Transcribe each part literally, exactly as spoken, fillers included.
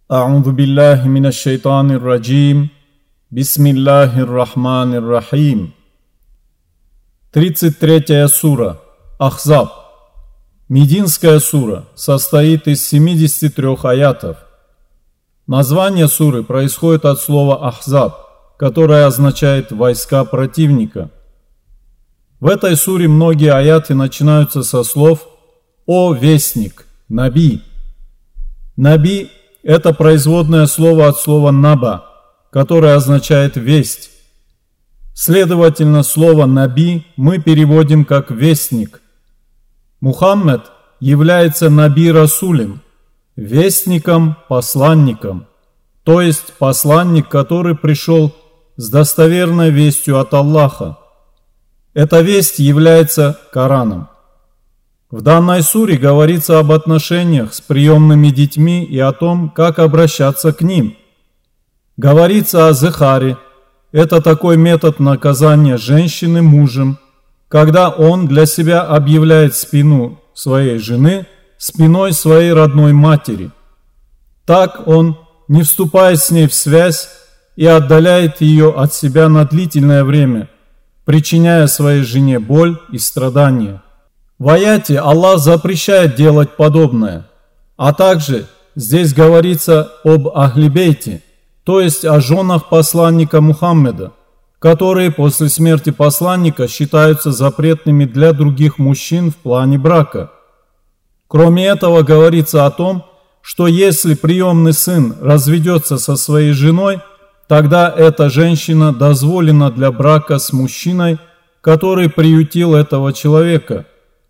А'удhu биллахи минаш шайтанир раджим. Бисмиллахир рахманир рахим. тридцать третья сура Ахзаб. Мединская сура состоит из семидесяти трёх аятов. Название суры происходит от слова Ахзаб, которое означает «войска противника». В этой суре многие аяты начинаются со слов «О вестник, Наби». Наби – это производное слово от слова «наба», которое означает «весть». Следовательно, слово «наби» мы переводим как «вестник». Мухаммед является Наби Расулем, вестником, посланником, то есть посланник, который пришел с достоверной вестью от Аллаха. Эта весть является Кораном. В данной суре говорится об отношениях с приемными детьми и о том, как обращаться к ним. Говорится о зихаре. Это такой метод наказания женщины мужем, когда он для себя объявляет спину своей жены спиной своей родной матери. Так он, не вступая с ней в связь, и отдаляет ее от себя на длительное время, причиняя своей жене боль и страдания. В аяте Аллах запрещает делать подобное, а также здесь говорится об Ахли-Бейте, то есть о женах посланника Мухаммеда, которые после смерти посланника считаются запретными для других мужчин в плане брака. Кроме этого, говорится о том, что если приемный сын разведется со своей женой, тогда эта женщина дозволена для брака с мужчиной, который приютил этого человека.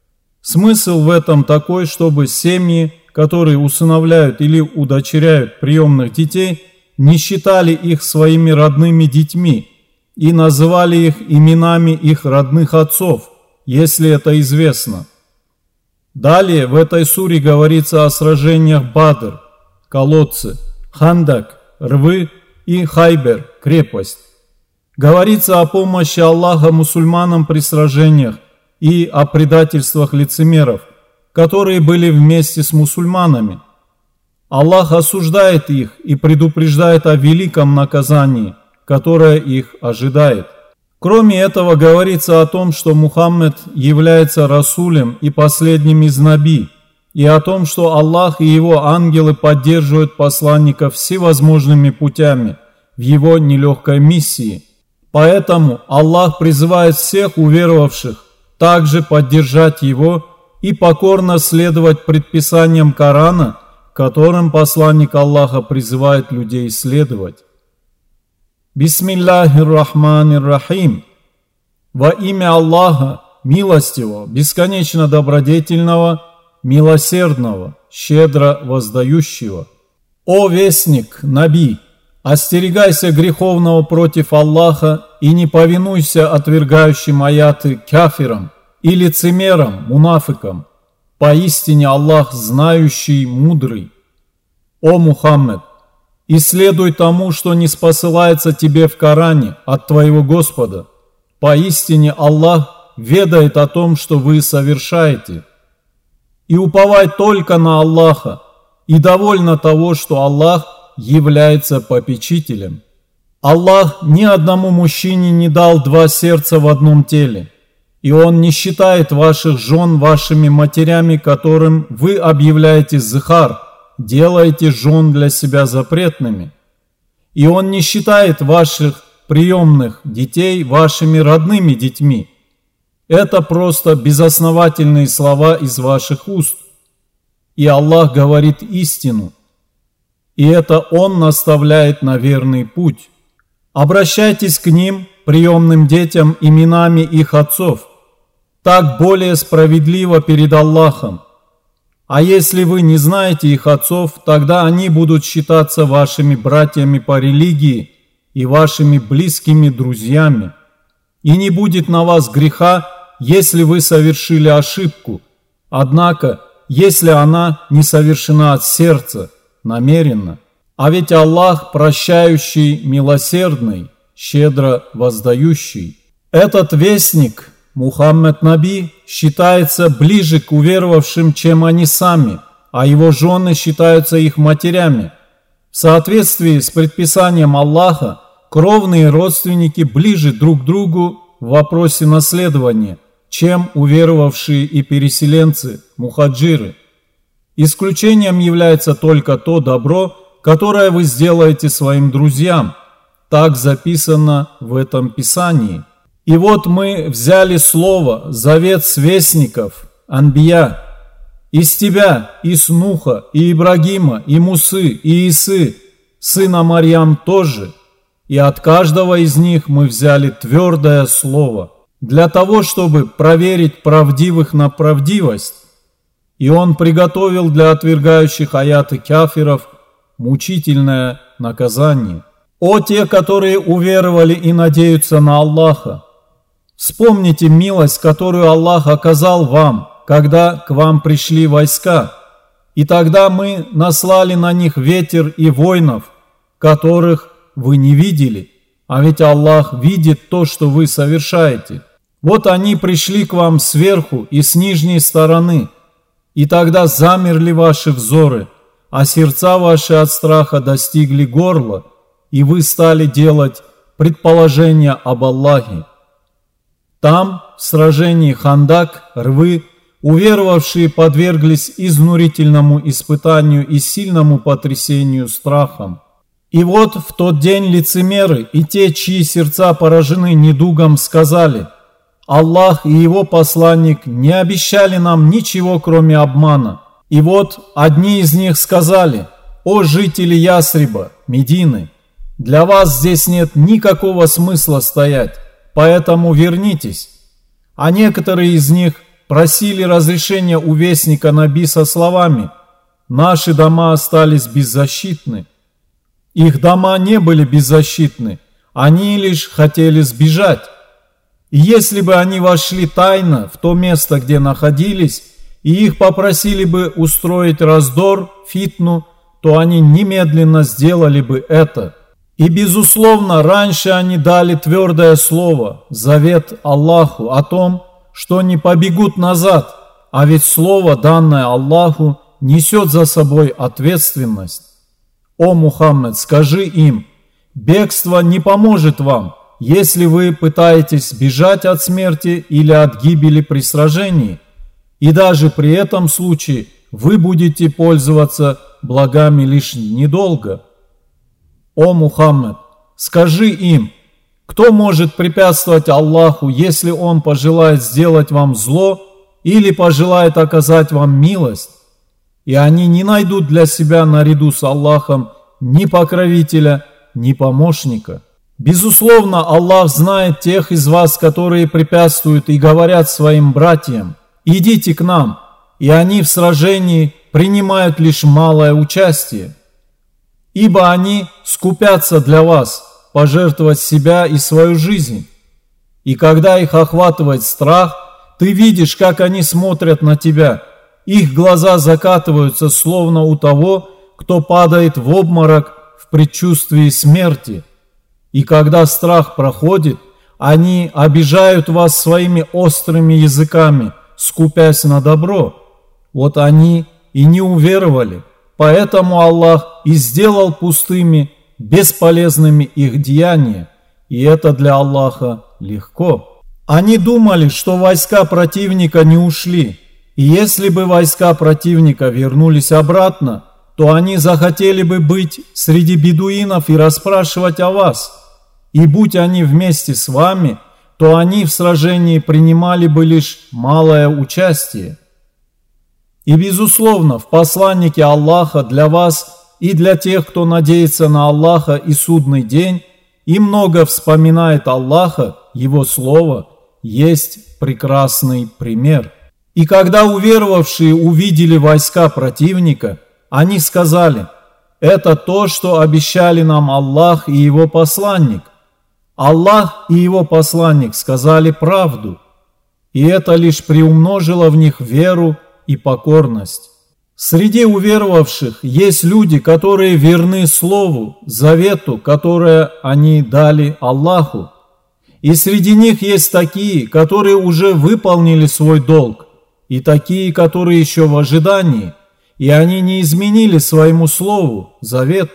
Смысл в этом такой, чтобы семьи, которые усыновляют или удочеряют приемных детей, не считали их своими родными детьми и называли их именами их родных отцов, если это известно. Далее в этой суре говорится о сражениях Бадр, колодцы, Хандак, рвы и Хайбер, крепость. Говорится о помощи Аллаха мусульманам при сражениях и о предательствах лицемеров, которые были вместе с мусульманами. Аллах осуждает их и предупреждает о великом наказании, которое их ожидает. Кроме этого, говорится о том, что Мухаммед является Расулем и последним из Наби, и о том, что Аллах и его ангелы поддерживают посланника всевозможными путями в его нелегкой миссии. Поэтому Аллах призывает всех уверовавших также поддержать его и покорно следовать предписаниям Корана, которым посланник Аллаха призывает людей следовать. Бисмиллахир рахманир рахим. Во имя Аллаха, милостивого, бесконечно добродетельного, милосердного, щедро воздающего. О вестник, Наби, остерегайся греховного против Аллаха и не повинуйся отвергающим аяты кафирам и лицемерам, мунафикам. Поистине Аллах знающий, мудрый. О Мухаммед, исследуй тому, что не спосылается тебе в Коране от твоего Господа. Поистине Аллах ведает о том, что вы совершаете. И уповай только на Аллаха, и довольно того, что Аллах является попечителем. Аллах ни одному мужчине не дал два сердца в одном теле, и Он не считает ваших жен вашими матерями, которым вы объявляете зихар, делаете жен для себя запретными. И Он не считает ваших приемных детей вашими родными детьми. Это просто безосновательные слова из ваших уст. И Аллах говорит истину. И это Он наставляет на верный путь. Обращайтесь к ним, приемным детям, именами их отцов. Так более справедливо перед Аллахом. А если вы не знаете их отцов, тогда они будут считаться вашими братьями по религии и вашими близкими друзьями. И не будет на вас греха, если вы совершили ошибку. Однако, если она не совершена от сердца, намеренно. А ведь Аллах прощающий, милосердный, щедро воздающий. Этот вестник, Мухаммед Наби, считается ближе к уверовавшим, чем они сами, а его жены считаются их матерями. В В соответствии с предписанием Аллаха, кровные родственники ближе друг к другу в вопросе наследования, чем уверовавшие и переселенцы, мухаджиры. Исключением является только то добро, которое вы сделаете своим друзьям. Так записано в этом Писании. И вот мы взяли слово, завет свестников, анбия, из тебя, из Нуха, и Ибрагима, и Мусы, и Исы, сына Марьям тоже, и от каждого из них мы взяли твердое слово, для того, чтобы проверить правдивых на правдивость. И он приготовил для отвергающих аяты кафиров мучительное наказание. О те, которые уверовали и надеются на Аллаха! Вспомните милость, которую Аллах оказал вам, когда к вам пришли войска, и тогда мы наслали на них ветер и воинов, которых вы не видели, а ведь Аллах видит то, что вы совершаете. Вот они пришли к вам сверху и с нижней стороны, и тогда замерли ваши взоры, а сердца ваши от страха достигли горла, и вы стали делать предположения об Аллахе. Там, в сражении Хандак, рвы, уверовавшие подверглись изнурительному испытанию и сильному потрясению страхом. И вот в тот день лицемеры и те, чьи сердца поражены недугом, сказали: Аллах и его посланник не обещали нам ничего, кроме обмана. И вот одни из них сказали: о жители Ясриба, Медины, для вас здесь нет никакого смысла стоять, поэтому вернитесь. А некоторые из них просили разрешения у вестника Наби со словами: наши дома остались беззащитны. Их дома не были беззащитны, они лишь хотели сбежать. И если бы они вошли тайно в то место, где находились, и их попросили бы устроить раздор, фитну, то они немедленно сделали бы это. И, безусловно, раньше они дали твердое слово, завет Аллаху о том, что не побегут назад, а ведь слово, данное Аллаху, несет за собой ответственность. О Мухаммед, скажи им: бегство не поможет вам, если вы пытаетесь бежать от смерти или от гибели при сражении, и даже при этом случае вы будете пользоваться благами лишь недолго. О Мухаммед, скажи им: кто может препятствовать Аллаху, если Он пожелает сделать вам зло или пожелает оказать вам милость? И они не найдут для себя наряду с Аллахом ни покровителя, ни помощника. Безусловно, Аллах знает тех из вас, которые препятствуют и говорят своим братьям: идите к нам, и они в сражении принимают лишь малое участие. Ибо они скупятся для вас пожертвовать себя и свою жизнь. И когда их охватывает страх, ты видишь, как они смотрят на тебя. Их глаза закатываются, словно у того, кто падает в обморок в предчувствии смерти. И когда страх проходит, они обижают вас своими острыми языками, скупясь на добро. Вот они и не уверовали. Поэтому Аллах и сделал пустыми, бесполезными их деяния, и это для Аллаха легко. Они думали, что войска противника не ушли, и если бы войска противника вернулись обратно, то они захотели бы быть среди бедуинов и расспрашивать о вас. И будь они вместе с вами, то они в сражении принимали бы лишь малое участие. И, безусловно, в посланнике Аллаха для вас и для тех, кто надеется на Аллаха и судный день, и много вспоминает Аллаха, Его Слово, есть прекрасный пример. И когда уверовавшие увидели войска противника, они сказали: это то, что обещали нам Аллах и Его посланник. Аллах и Его посланник сказали правду, и это лишь приумножило в них веру и покорность. Среди уверовавших есть люди, которые верны Слову, завету, которое они дали Аллаху. И среди них есть такие, которые уже выполнили свой долг, и такие, которые еще в ожидании, и они не изменили своему Слову, завету.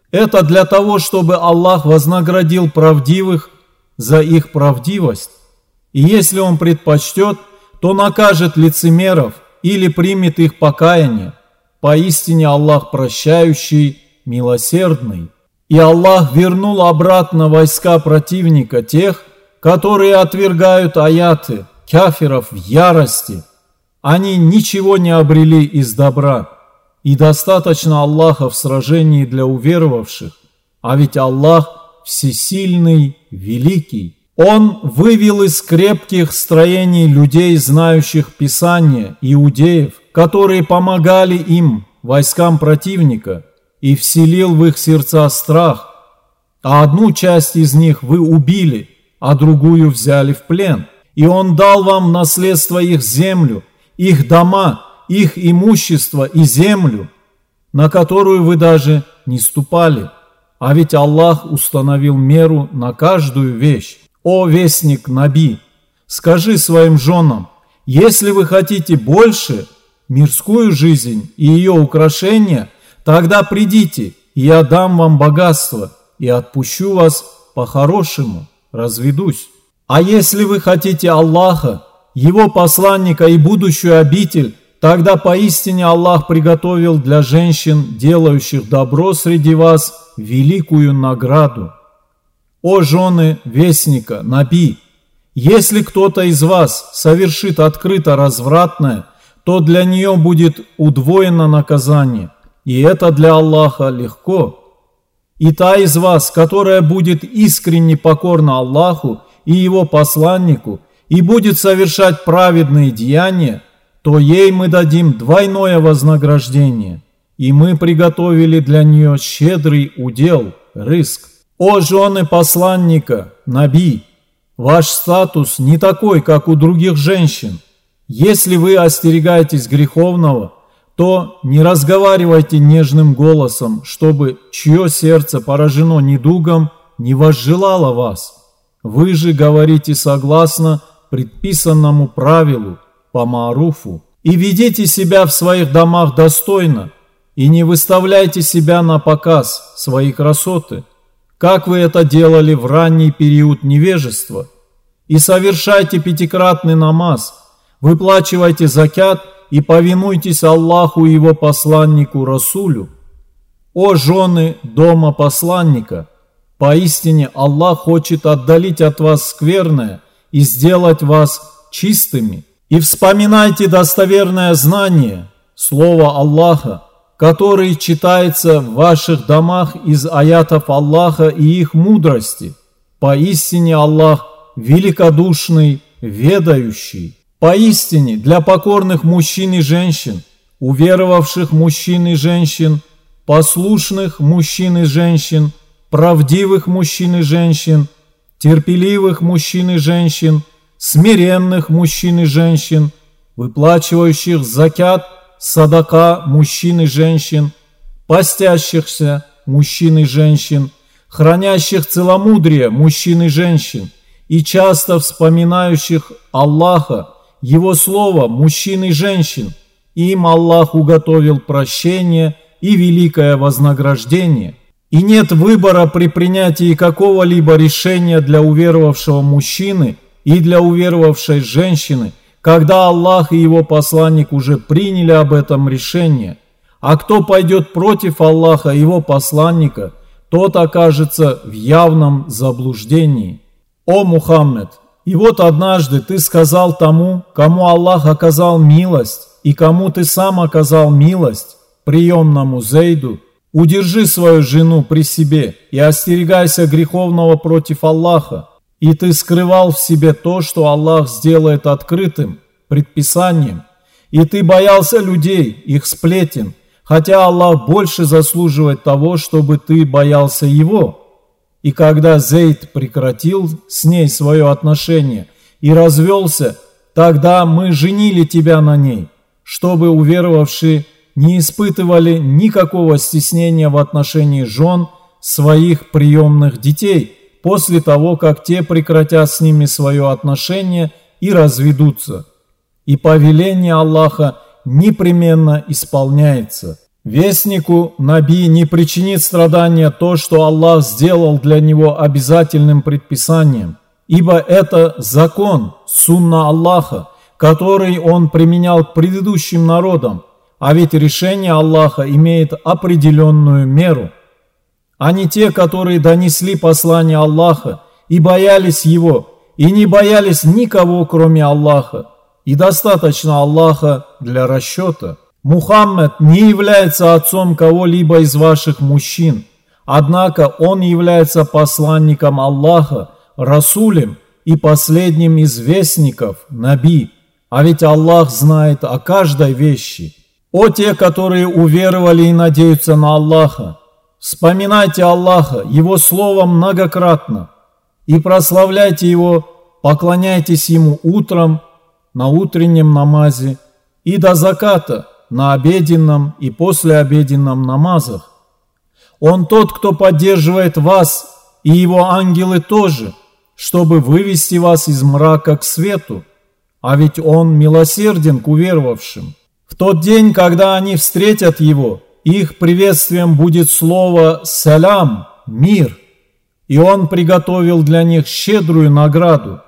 Это для того, чтобы Аллах вознаградил правдивых за их правдивость. И если Он предпочтет, то накажет лицемеров или примет их покаяние. Поистине Аллах прощающий, милосердный. И Аллах вернул обратно войска противника тех, которые отвергают аяты, кафиров в ярости. Они ничего не обрели из добра. И достаточно Аллаха в сражении для уверовавших. А ведь Аллах всесильный, великий. Он вывел из крепких строений людей, знающих Писание, иудеев, которые помогали им, войскам противника, и вселил в их сердца страх. А одну часть из них вы убили, а другую взяли в плен. И Он дал вам в наследство их землю, их дома, их имущество и землю, на которую вы даже не ступали. А ведь Аллах установил меру на каждую вещь. О вестник Наби, скажи своим женам, если вы хотите больше, мирскую жизнь и ее украшения, тогда придите, и я дам вам богатство, и отпущу вас по-хорошему, разведусь. А если вы хотите Аллаха, Его посланника и будущую обитель, тогда поистине Аллах приготовил для женщин, делающих добро среди вас, великую награду. О жены вестника, Наби, если кто-то из вас совершит открыто развратное, то для нее будет удвоено наказание, и это для Аллаха легко. И та из вас, которая будет искренне покорна Аллаху и Его посланнику, и будет совершать праведные деяния, то ей мы дадим двойное вознаграждение, и мы приготовили для нее щедрый удел, рызк. О жены посланника, Наби, ваш статус не такой, как у других женщин. Если вы остерегаетесь греховного, то не разговаривайте нежным голосом, чтобы чье сердце поражено недугом не возжелало вас. Вы же говорите согласно предписанному правилу, по мааруфу, и ведите себя в своих домах достойно, и не выставляйте себя на показ, свои красоты, как вы это делали в ранний период невежества, и совершайте пятикратный намаз, выплачивайте закят и повинуйтесь Аллаху и Его посланнику Расулю. О жены дома посланника, поистине Аллах хочет отдалить от вас скверное и сделать вас чистыми. И вспоминайте достоверное знание, слово Аллаха, который читается в ваших домах из аятов Аллаха и их мудрости. Поистине Аллах великодушный, ведающий. Поистине для покорных мужчин и женщин, уверовавших мужчин и женщин, послушных мужчин и женщин, правдивых мужчин и женщин, терпеливых мужчин и женщин, смиренных мужчин и женщин, выплачивающих закят, садака мужчин и женщин, постящихся мужчин и женщин, хранящих целомудрие мужчин и женщин и часто вспоминающих Аллаха, Его Слово мужчин и женщин. Им Аллах уготовил прощение и великое вознаграждение. И нет выбора при принятии какого-либо решения для уверовавшего мужчины и для уверовавшей женщины, когда Аллах и Его посланник уже приняли об этом решение. А кто пойдет против Аллаха и Его посланника, тот окажется в явном заблуждении. О Мухаммед! И вот однажды ты сказал тому, кому Аллах оказал милость, и кому ты сам оказал милость, приемному Зейду, удержи свою жену при себе и остерегайся греховного против Аллаха. И ты скрывал в себе то, что Аллах сделает открытым, предписанием. И ты боялся людей, их сплетен, хотя Аллах больше заслуживает того, чтобы ты боялся Его. И когда Зейд прекратил с ней свое отношение и развелся, тогда мы женили тебя на ней, чтобы уверовавшие не испытывали никакого стеснения в отношении жен своих приемных детей, после того, как те прекратят с ними свое отношение и разведутся. И повеление Аллаха непременно исполняется. Вестнику Наби не причинит страдания то, что Аллах сделал для него обязательным предписанием, ибо это закон, сунна Аллаха, который он применял к предыдущим народам, а ведь решение Аллаха имеет определенную меру. А не те, которые донесли послание Аллаха и боялись его, и не боялись никого, кроме Аллаха, и достаточно Аллаха для расчета. Мухаммад не является отцом кого-либо из ваших мужчин, однако он является посланником Аллаха, расулем и последним из вестников, наби, а ведь Аллах знает о каждой вещи. О те, которые уверовали и надеются на Аллаха, вспоминайте Аллаха, Его слово многократно, и прославляйте Его, поклоняйтесь Ему утром, на утреннем намазе и до заката, на обеденном и послеобеденном намазах. Он тот, кто поддерживает вас, и его ангелы тоже, чтобы вывести вас из мрака к свету, а ведь он милосерден к уверовавшим. В тот день, когда они встретят его, их приветствием будет слово «салям» – «мир», и он приготовил для них щедрую награду.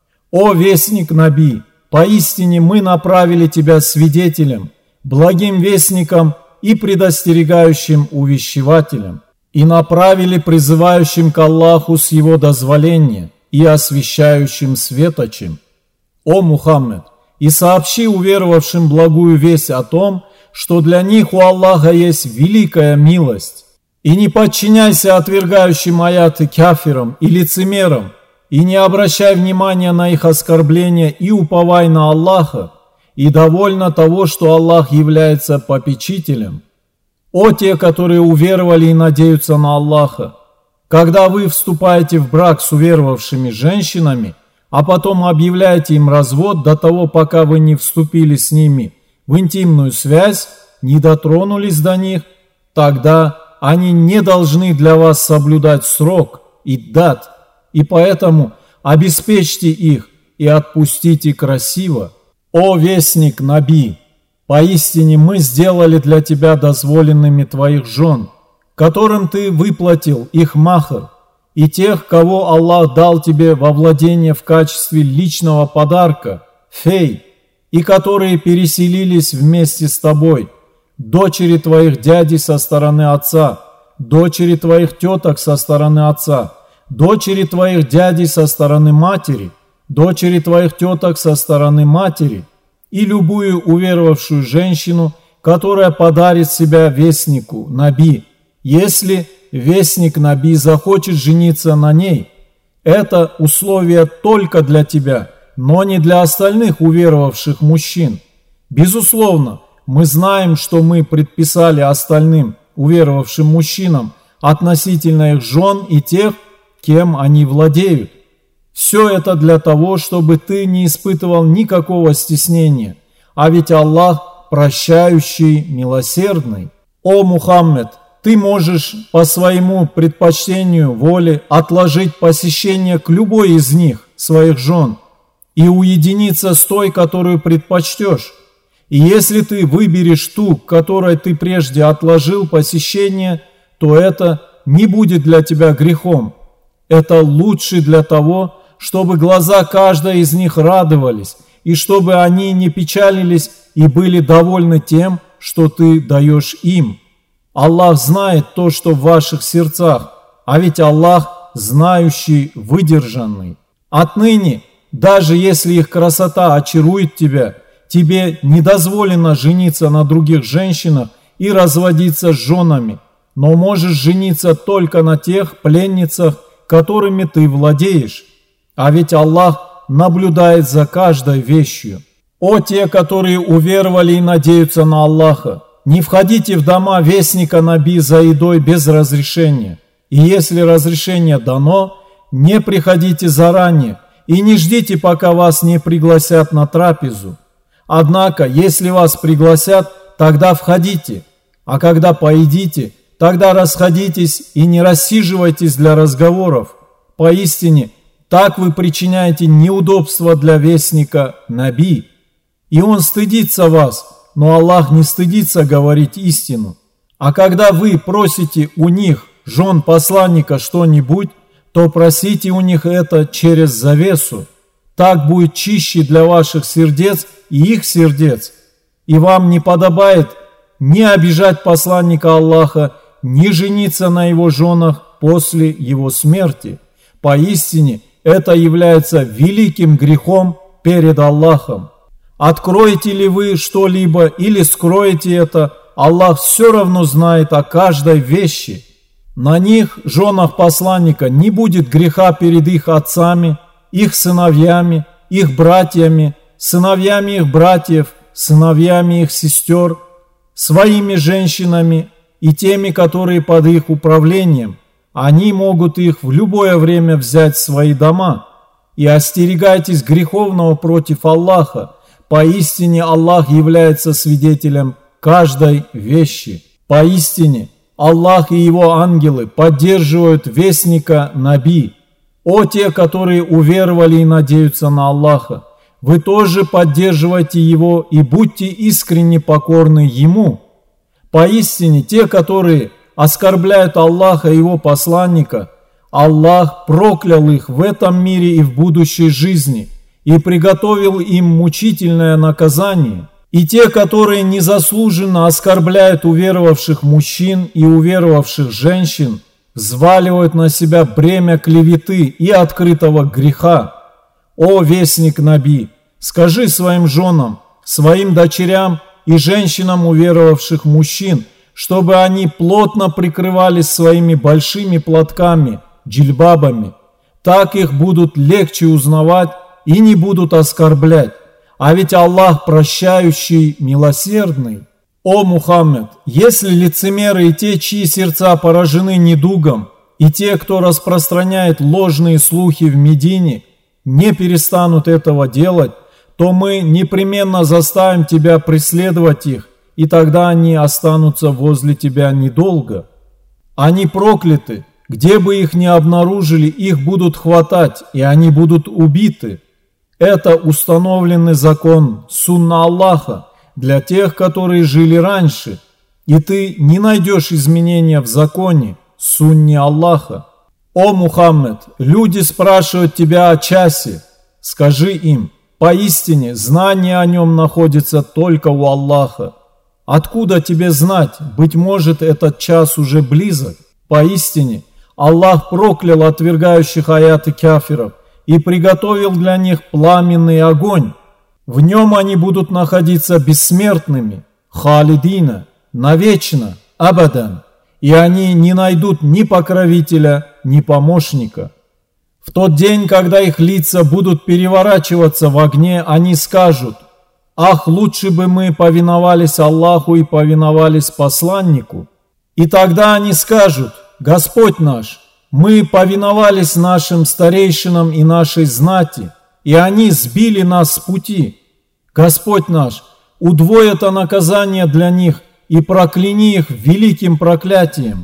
О вестник Наби, поистине мы направили тебя свидетелем, благим вестником и предостерегающим увещевателем, и направили призывающим к Аллаху с его дозволения и освящающим светочем. О Мухаммед, и сообщи уверовавшим благую весть о том, что для них у Аллаха есть великая милость. И не подчиняйся отвергающим аяты кафирам и лицемерам, и не обращай внимания на их оскорбления и уповай на Аллаха, и довольно того, что Аллах является попечителем. О те, которые уверовали и надеются на Аллаха, когда вы вступаете в брак с уверовавшими женщинами, а потом объявляете им развод до того, пока вы не вступили с ними в интимную связь, не дотронулись до них, тогда они не должны для вас соблюдать срок и дат, и поэтому обеспечьте их и отпустите красиво. О вестник Наби, поистине мы сделали для тебя дозволенными твоих жен, которым ты выплатил их махр, и тех, кого Аллах дал тебе во владение в качестве личного подарка, фей, и которые переселились вместе с тобой, дочери твоих дядей со стороны отца, дочери твоих теток со стороны отца, дочери твоих дядей со стороны матери, дочери твоих теток со стороны матери и любую уверовавшую женщину, которая подарит себя вестнику Наби, если вестник Наби захочет жениться на ней. Это условие только для тебя, но не для остальных уверовавших мужчин. Безусловно, мы знаем, что мы предписали остальным уверовавшим мужчинам относительно их жен и тех, кем они владеют. Все это для того, чтобы ты не испытывал никакого стеснения, а ведь Аллах прощающий, милосердный. О Мухаммед, ты можешь по своему предпочтению воле отложить посещение к любой из них, своих жен, и уединиться с той, которую предпочтешь. И если ты выберешь ту, к которой ты прежде отложил посещение, то это не будет для тебя грехом. Это лучше для того, чтобы глаза каждой из них радовались, и чтобы они не печалились и были довольны тем, что ты даешь им. Аллах знает то, что в ваших сердцах, а ведь Аллах знающий, выдержанный. Отныне, даже если их красота очарует тебя, тебе не дозволено жениться на других женщинах и разводиться с женами, но можешь жениться только на тех пленницах, которыми ты владеешь. А ведь Аллах наблюдает за каждой вещью. О те, которые уверовали и надеются на Аллаха, не входите в дома вестника Наби за едой без разрешения. И если разрешение дано, не приходите заранее и не ждите, пока вас не пригласят на трапезу. Однако, если вас пригласят, тогда входите, а когда поедите, тогда расходитесь и не рассиживайтесь для разговоров. Поистине, так вы причиняете неудобства для вестника Наби. И он стыдится вас, но Аллах не стыдится говорить истину. А когда вы просите у них, жен посланника, что-нибудь, то просите у них это через завесу. Так будет чище для ваших сердец и их сердец. И вам не подобает ни обижать посланника Аллаха, ни жениться на его женах после его смерти. Поистине, это является великим грехом перед Аллахом. Откроете ли вы что-либо или скроете это, Аллах все равно знает о каждой вещи. На них, женах посланника, не будет греха перед их отцами, их сыновьями, их братьями, сыновьями их братьев, сыновьями их сестер, своими женщинами и теми, которые под их управлением. Они могут их в любое время взять в свои дома. И остерегайтесь греховного против Аллаха. Поистине Аллах является свидетелем каждой вещи. Поистине Аллах и его ангелы поддерживают вестника Наби. О те, которые уверовали и надеются на Аллаха, вы тоже поддерживайте его и будьте искренне покорны ему. Поистине те, которые оскорбляют Аллаха и его посланника, Аллах проклял их в этом мире и в будущей жизни и приготовил им мучительное наказание. И те, которые незаслуженно оскорбляют уверовавших мужчин и уверовавших женщин, взваливают на себя бремя клеветы и открытого греха. О вестник Наби, скажи своим женам, своим дочерям и женщинам уверовавших мужчин, чтобы они плотно прикрывались своими большими платками, джильбабами. Так их будут легче узнавать и не будут оскорблять. А ведь Аллах прощающий, милосердный. О Мухаммед, если лицемеры и те, чьи сердца поражены недугом, и те, кто распространяет ложные слухи в Медине, не перестанут этого делать, то мы непременно заставим тебя преследовать их, и тогда они останутся возле тебя недолго. Они прокляты, где бы их ни обнаружили, их будут хватать, и они будут убиты. Это установленный закон, сунна Аллаха, для тех, которые жили раньше, и ты не найдешь изменения в законе, сунне Аллаха. О Мухаммед, люди спрашивают тебя о часе. Скажи им, поистине знание о нем находится только у Аллаха. Откуда тебе знать, быть может, этот час уже близок? Поистине, Аллах проклял отвергающих аяты кафиров и приготовил для них пламенный огонь. В нем они будут находиться бессмертными, халидина, навечно, абадан, и они не найдут ни покровителя, ни помощника. В тот день, когда их лица будут переворачиваться в огне, они скажут: «Ах, лучше бы мы повиновались Аллаху и повиновались посланнику». И тогда они скажут: «Господь наш, мы повиновались нашим старейшинам и нашей знати, и они сбили нас с пути. Господь наш, удвой это наказание для них и прокляни их великим проклятием».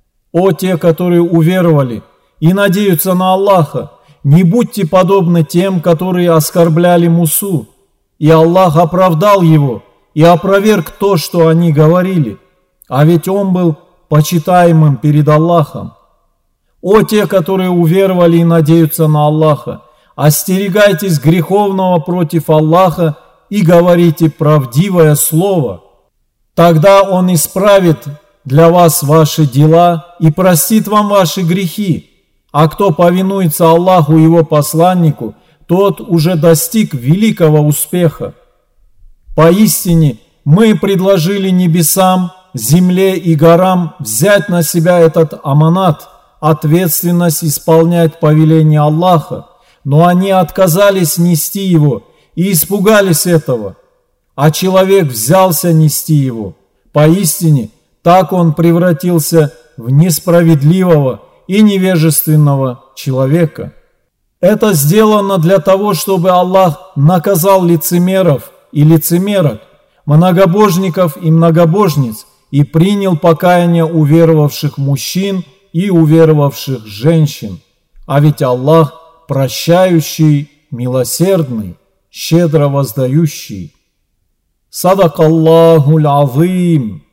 О те, которые уверовали и надеются на Аллаха, не будьте подобны тем, которые оскорбляли Мусу, и Аллах оправдал его и опроверг то, что они говорили, а ведь он был почитаемым перед Аллахом. О те, которые уверовали и надеются на Аллаха, остерегайтесь греховного против Аллаха и говорите правдивое слово. Тогда Он исправит для вас ваши дела и простит вам ваши грехи. А кто повинуется Аллаху и Его посланнику, тот уже достиг великого успеха. Поистине, мы предложили небесам, земле и горам взять на себя этот аманат, ответственность исполнять повеление Аллаха, но они отказались нести его и испугались этого, а человек взялся нести его. Поистине, так он превратился в несправедливого и невежественного человека. Это сделано для того, чтобы Аллах наказал лицемеров и лицемерок, многобожников и многобожниц, и принял покаяние уверовавших мужчин и уверовавших женщин. А ведь Аллах прощающий, милосердный, щедро воздающий. Садак Аллахуль Азим.